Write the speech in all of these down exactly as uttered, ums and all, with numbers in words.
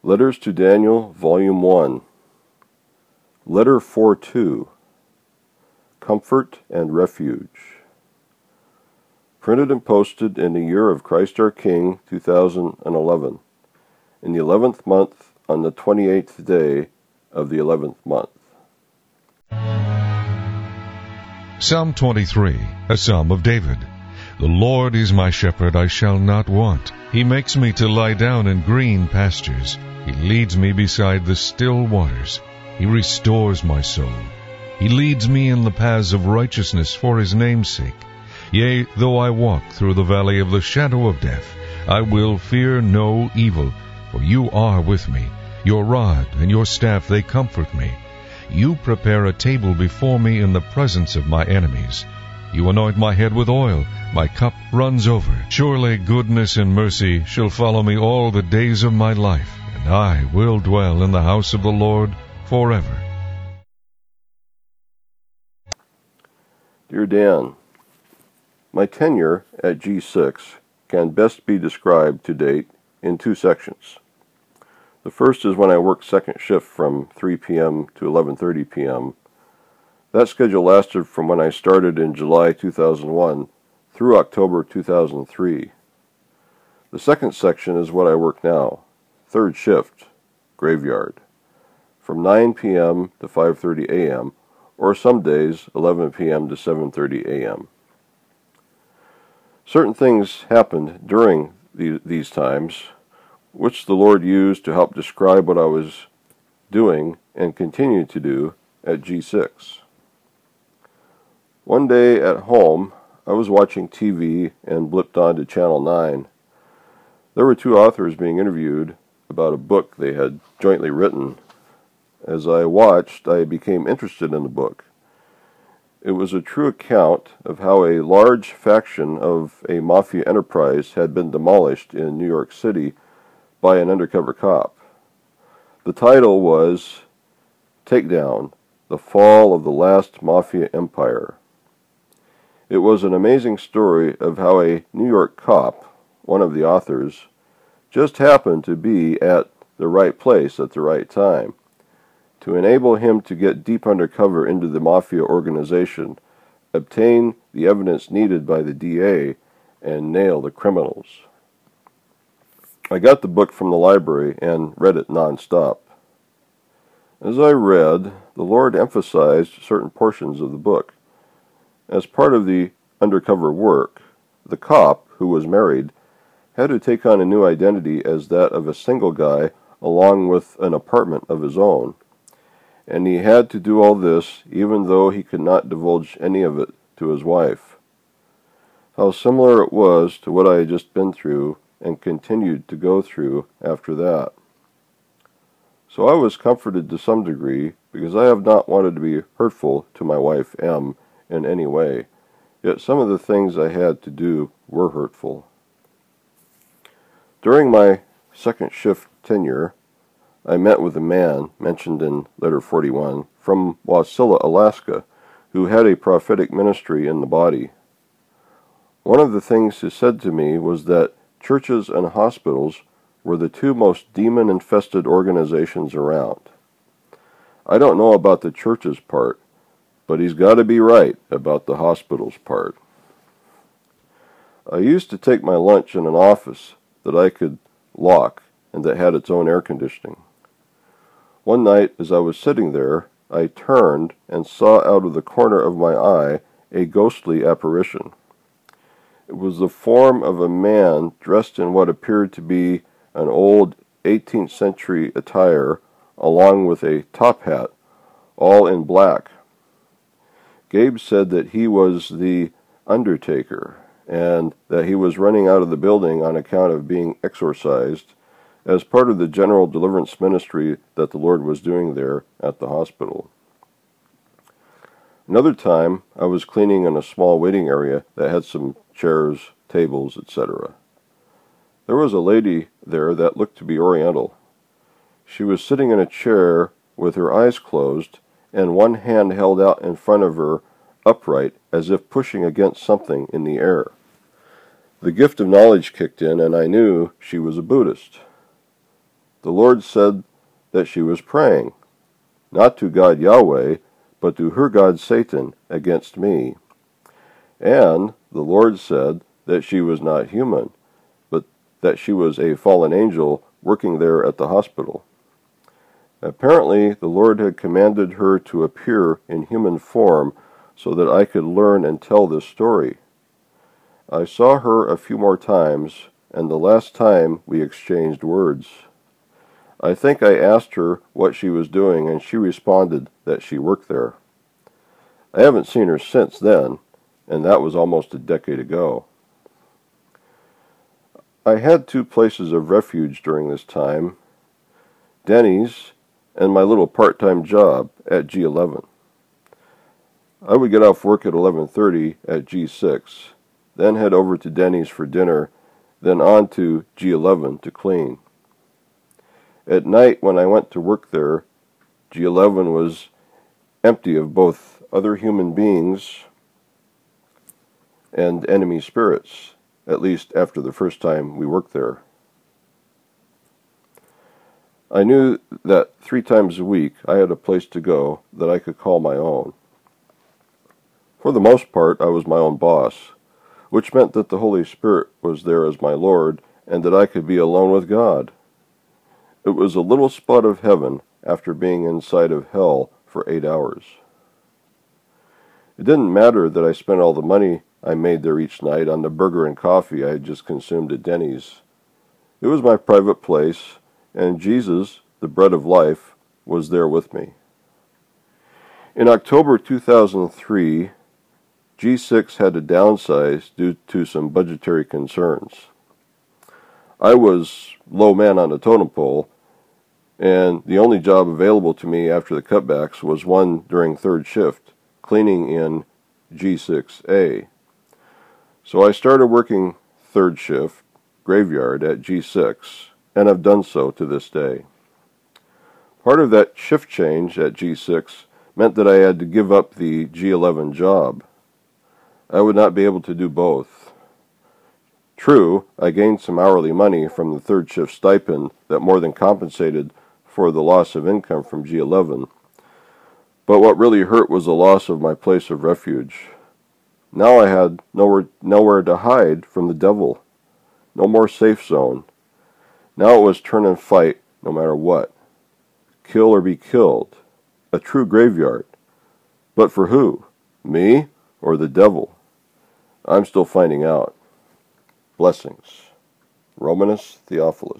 Letters to Daniel, Volume one. Letter four two. Comfort and Refuge. Printed and posted in the year of Christ our King, two thousand eleven, in the eleventh month, on the twenty-eighth day of the eleventh month. Psalm twenty-three, a psalm of David. The Lord is my shepherd, I shall not want. He makes me to lie down in green pastures. He leads me beside the still waters. He restores my soul. He leads me in the paths of righteousness for his name's sake. Yea, though I walk through the valley of the shadow of death, I will fear no evil, for you are with me. Your rod and your staff, they comfort me. You prepare a table before me in the presence of my enemies. You anoint my head with oil, my cup runs over. Surely goodness and mercy shall follow me all the days of my life, and I will dwell in the house of the Lord forever. Dear Dan, my tenure at G six can best be described to date in two sections. The first is when I worked second shift from three p.m. to eleven thirty p.m. That schedule lasted from when I started in July two thousand one through October two thousand three. The second section is what I work now, third shift, graveyard, from nine p.m. to five thirty a.m., or some days eleven p.m. to seven thirty a.m. Certain things happened during the, these times, which the Lord used to help describe what I was doing and continue to do at G six. One day at home, I was watching T V and blipped on to Channel nine. There were two authors being interviewed about a book they had jointly written. As I watched, I became interested in the book. It was a true account of how a large faction of a mafia enterprise had been demolished in New York City by an undercover cop. The title was Takedown: The Fall of the Last Mafia Empire. It was an amazing story of how a New York cop, one of the authors, just happened to be at the right place at the right time to enable him to get deep undercover into the mafia organization, obtain the evidence needed by the D A, and nail the criminals. I got the book from the library and read it nonstop. As I read, the Lord emphasized certain portions of the book. As part of the undercover work, the cop, who was married, had to take on a new identity as that of a single guy along with an apartment of his own. And he had to do all this even though he could not divulge any of it to his wife. How similar it was to what I had just been through and continued to go through after that. So I was comforted to some degree because I have not wanted to be hurtful to my wife, M, in any way, yet some of the things I had to do were hurtful. During my second shift tenure, I met with a man, mentioned in Letter forty-one, from Wasilla, Alaska, who had a prophetic ministry in the body. One of the things he said to me was that churches and hospitals were the two most demon-infested organizations around. I don't know about the churches part, but he's got to be right about the hospitals part. I used to take my lunch in an office that I could lock and that had its own air conditioning. One night, as I was sitting there, I turned and saw out of the corner of my eye a ghostly apparition. It was the form of a man dressed in what appeared to be an old eighteenth century attire, along with a top hat, all in black. Gabe said that he was the undertaker, and that he was running out of the building on account of being exorcised as part of the general deliverance ministry that the Lord was doing there at the hospital. Another time, I was cleaning in a small waiting area that had some chairs, tables, et cetera. There was a lady there that looked to be Oriental. She was sitting in a chair with her eyes closed and one hand held out in front of her upright as if pushing against something in the air. The gift of knowledge kicked in, and I knew she was a Buddhist. the Lord said that she was praying, not to God Yahweh, but to her god Satan against me. And the Lord said that she was not human, but that she was a fallen angel working there at the hospital. Apparently, the Lord had commanded her to appear in human form so that I could learn and tell this story. I saw her a few more times, and the last time we exchanged words. I think I asked her what she was doing, and she responded that she worked there. I haven't seen her since then, and that was almost a decade ago. I had two places of refuge during this time, Denny's and my little part-time job at G eleven. I would get off work at eleven thirty at G six, then head over to Denny's for dinner, then on to G eleven to clean. At night when I went to work there, G eleven was empty of both other human beings and enemy spirits, at least after the first time we worked there. I knew that three times a week I had a place to go that I could call my own. For the most part, I was my own boss, which meant that the Holy Spirit was there as my Lord and that I could be alone with God. It was a little spot of heaven after being inside of hell for eight hours. It didn't matter that I spent all the money I made there each night on the burger and coffee I had just consumed at Denny's. It was my private place, and Jesus, the bread of life, was there with me. In October two thousand three, G six had to downsize due to some budgetary concerns. I was low man on the totem pole, and the only job available to me after the cutbacks was one during third shift, cleaning in G six A. So I started working third shift, graveyard, at G six, and have done so to this day. Part of that shift change at G six meant that I had to give up the G eleven job. I would not be able to do both. True, I gained some hourly money from the third shift stipend that more than compensated for the loss of income from G eleven, but what really hurt was the loss of my place of refuge. Now I had nowhere, nowhere to hide from the devil. No more safe zone. Now it was turn and fight no matter what. Kill or be killed. A true graveyard. But for who? Me or the devil? I'm still finding out. Blessings. Romanus Theophilus.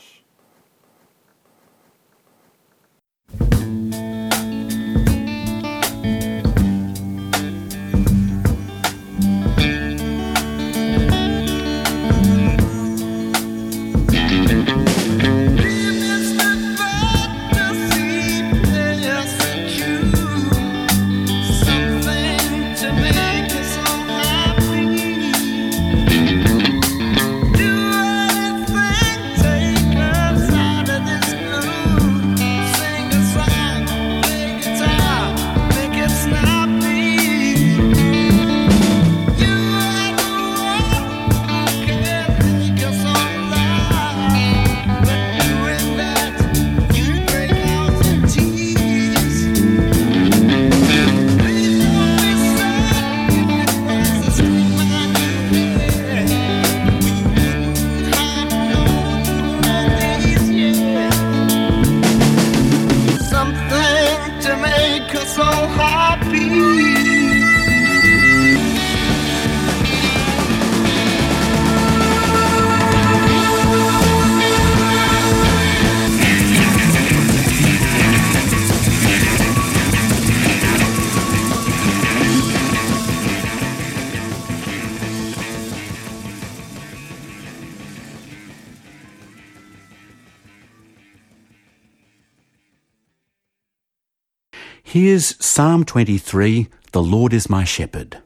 Here's Psalm twenty-three, The Lord is my shepherd.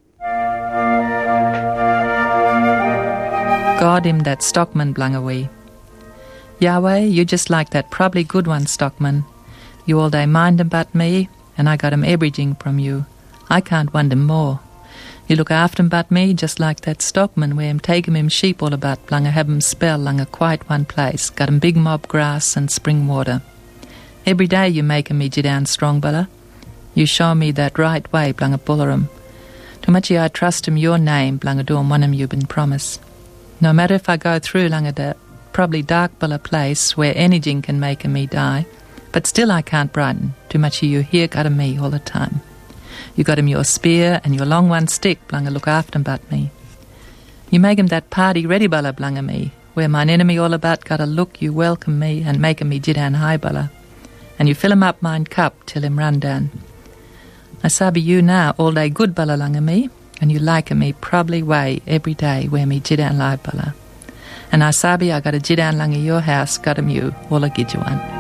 God him that stockman blung away. Yahweh, you just like that probably good one, stockman. You all day mind about me, and I got him everything from you. I can't want him more. You look after him but me, just like that stockman, where him taking him sheep all about, blunga have him spell langa quite one place, got him big mob grass and spring water. Every day you making me down strong, Bella. You show me that right way, blunga bullarum. Too much I trust him your name, blunga doing one him you been promised. No matter if I go through langa that probably dark Bella place where anything can make me die, but still I can't brighten. Too much of you here got of me all the time. You got him your spear and your long one stick, blunga look after him but me. You make him that party ready, Bella, blunga me, where mine enemy all about got a look you welcome me and make him me jidan high, Bella. And you fill him up mine cup till him run down. I sabi you now all day good, Bella, lunga me, and you like me probably way every day where me jidan lie, Bella. And I sabi I got a jidan lunga your house, got him you, all a gidjuan.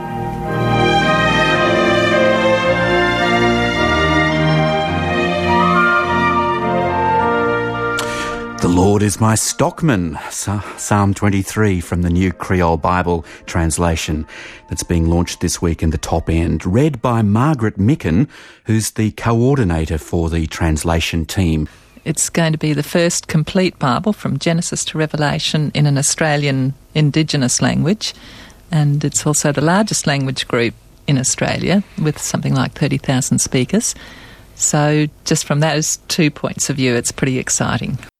The Lord is my stockman, Psalm twenty-three from the New Creole Bible translation that's being launched this week in the Top End, read by Margaret Micken, who's the coordinator for the translation team. It's going to be the first complete Bible from Genesis to Revelation in an Australian Indigenous language, and it's also the largest language group in Australia with something like thirty thousand speakers. So just from those two points of view, it's pretty exciting.